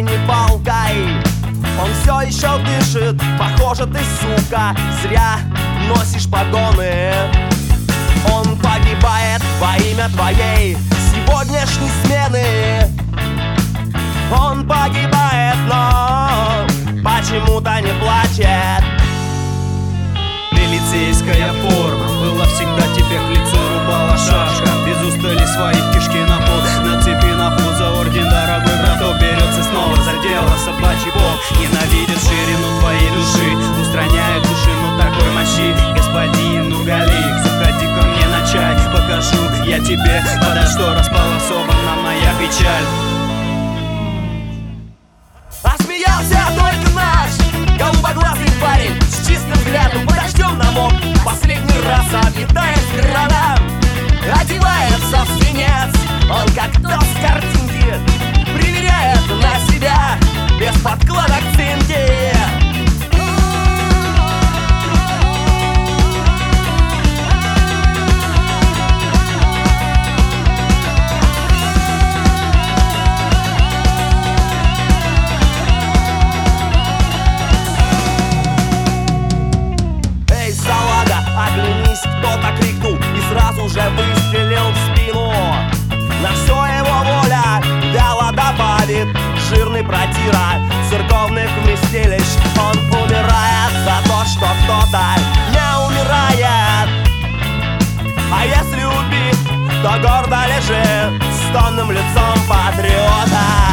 синей палкой. Он все еще дышит, похоже, ты, сука, зря носишь погоны. Он погибает во имя твоей сегодняшней смены. Он погибает, но почему-то не плачет. Милицейская форма была всегда тебе к лицу, рубала шашка. Без устали свои кишки на пол, нацепи на пол за орден, дорогой браток. Берется снова за дело собачий пол. Ненавидит ширину твоей души, устраняет души, но такой мощи. Господин Нургалик, заходи ко мне на чай, покажу я тебе, подо что располосована моя печаль. Осмеялся только наш голубоглазый парень с чистым взглядом, под дождем намок. Последний раз облетает города, одевается в свинец. Он как тот с картинки, примеряет на себя без подкладок цинки. Оглянись, кто-то крикнул и сразу же выстрелил в спину. На все его воля, вяло добавит жирный протира церковных вместилищ. Он умирает за то, что кто-то не умирает. А если убит, то гордо лежит с тонным лицом патриота.